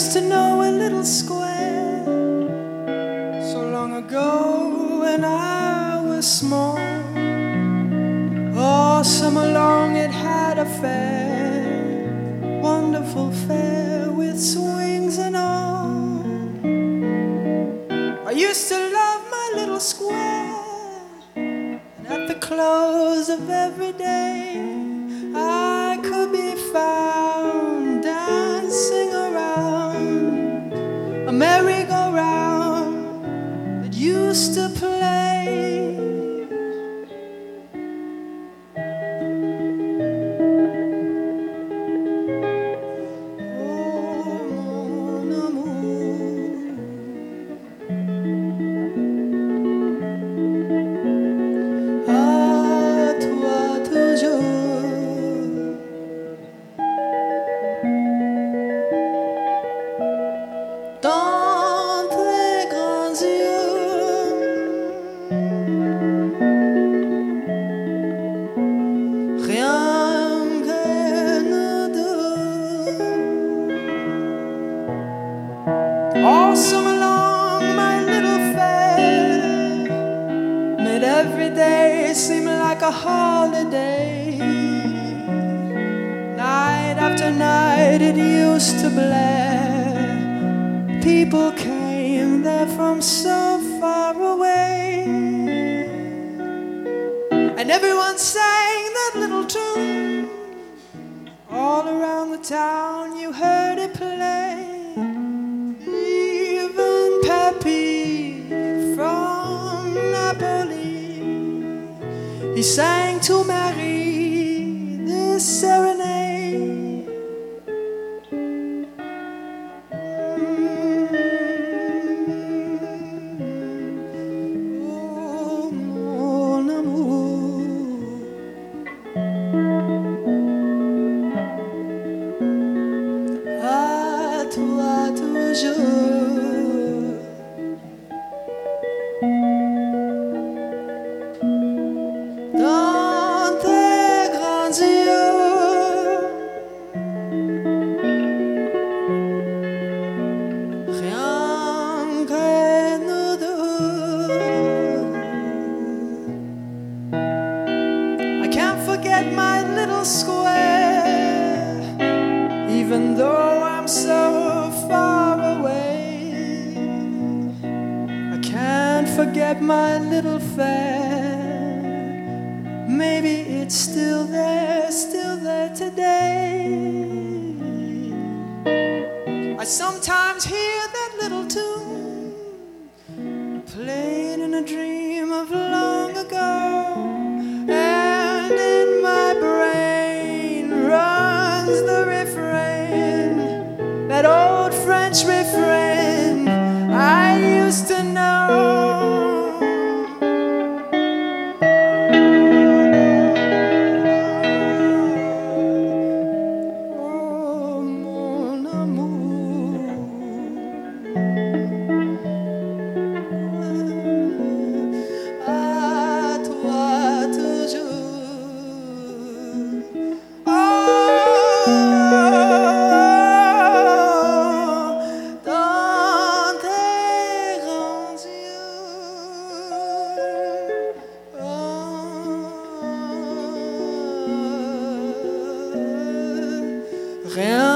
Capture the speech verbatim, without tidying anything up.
used to know a little square so long ago when I was small. Oh, summer long it had a fair, wonderful fair with swings and all. I used to love my little square, and at the close of every day I could be found dancing around a merry-go-round that used to play. Dans tes grands yeux, rien que nous deux. All summer long, my little fair made every day seem like a holiday. Night after night, it used to blare. People came there from so far away, and everyone sang that little tune. All around the town you heard it play. Even Pepe from Napoli, he sang to Marie this serenade. Toi toujours, dans tes grands yeux, rien que nous deux. I can't forget my little square, even though I'm so far away. I can't forget my little fair. Maybe it's still there, still there today. I sometimes hear that little tune played in a dream of long ago, and in my brain runs the refrain, that old French refrain I used to know. Oh, mon amour, à toi toujours. Oh, rien